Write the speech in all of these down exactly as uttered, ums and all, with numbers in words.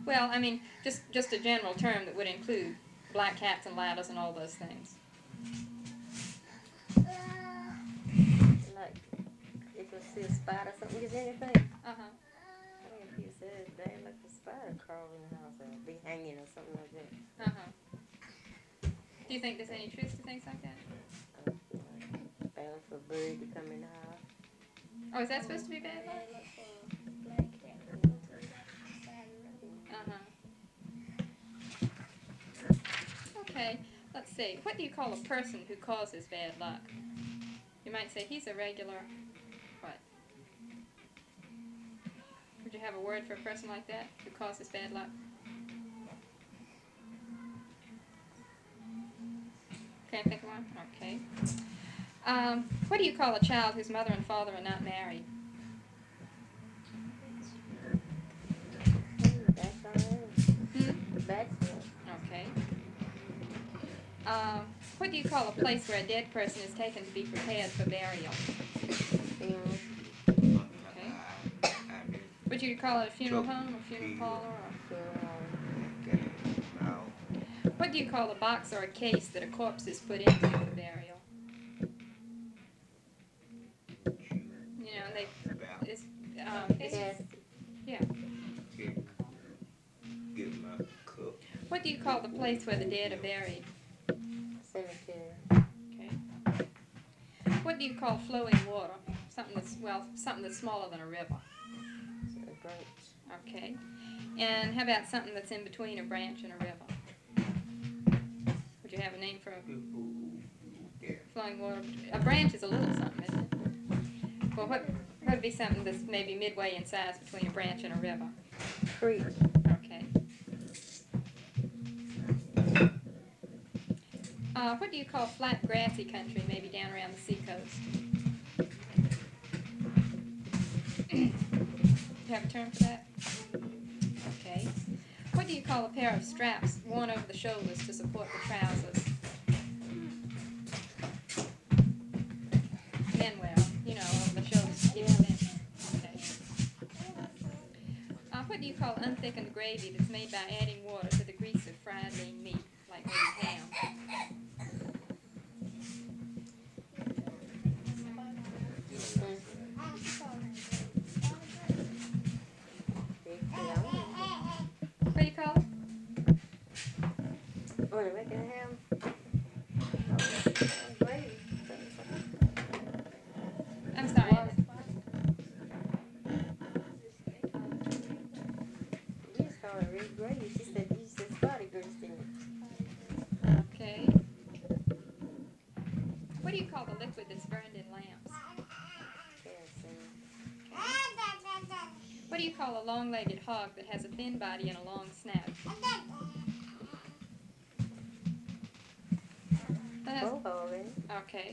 Well, I mean, just just a general term that would include black cats and ladders and all those things. Like, if you see a spider or something, is anything? Uh-huh. I mean, if you said, damn, like a spider crawling in the house or be hanging or something like that. Uh-huh. Do you think there's any truth to things like that? Uh, like, bad for a bird to come in the house. Oh, is that supposed to be bad luck? Uh-huh. Okay, let's see. What do you call a person who causes bad luck? You might say he's a regular, what? Would you have a word for a person like that who causes bad luck? Can't think of one? Okay. Um, what do you call a child whose mother and father are not married? Hmm? Okay. Um, what do you call a place where a dead person is taken to be prepared for burial? Okay. Would you call it a funeral home, a funeral parlor, or? What do you call a box or a case that a corpse is put into for burial? You know, they, it's, um, it's, yeah. What do you call the place where the dead are buried? Cemetery. Okay. What do you call flowing water? Something that's, well, something that's smaller than a river. A branch. Okay. And how about something that's in between a branch and a river? Would you have a name for a flowing water? A branch is a little something, isn't it? Well, what what would be something that's maybe midway in size between a branch and a river? Creek. Okay. Uh, what do you call flat, grassy country, maybe down around the seacoast? Do you have a term for that? Okay. What do you call a pair of straps worn over the shoulders to support the trousers? Men wear them, you know, over the shoulders to keep them in. Okay. Uh, what do you call unthickened gravy that's made by adding water to the grease of fried lean meat, like maybe ham? What do you call it? What, to make it ham? I'm sorry. You just call it red gravy. She said you said body grease in it. Okay. What do you call the liquid that's burned in lamps? Kerosene. What do you call a long-legged hog that has a thin body and a long snout? That has- Bullhorn, isn't it? Okay.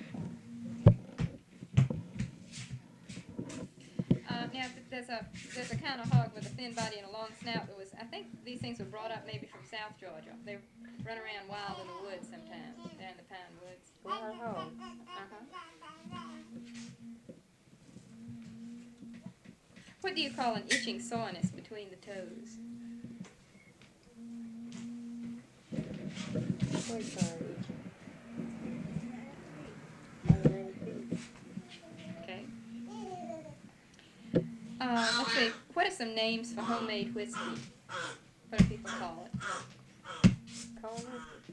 Uh, now, th- there's a there's a kind of hog with a thin body and a long snout that was, I think these things were brought up maybe from South Georgia. They run around wild in the woods sometimes, down in the pine woods. Wild hog. Uh-huh. What do you call an itching soreness between the toes? What is called itching? Okay. Uh, let's see. What are some names for homemade whiskey? What do people call it? Corn whiskey.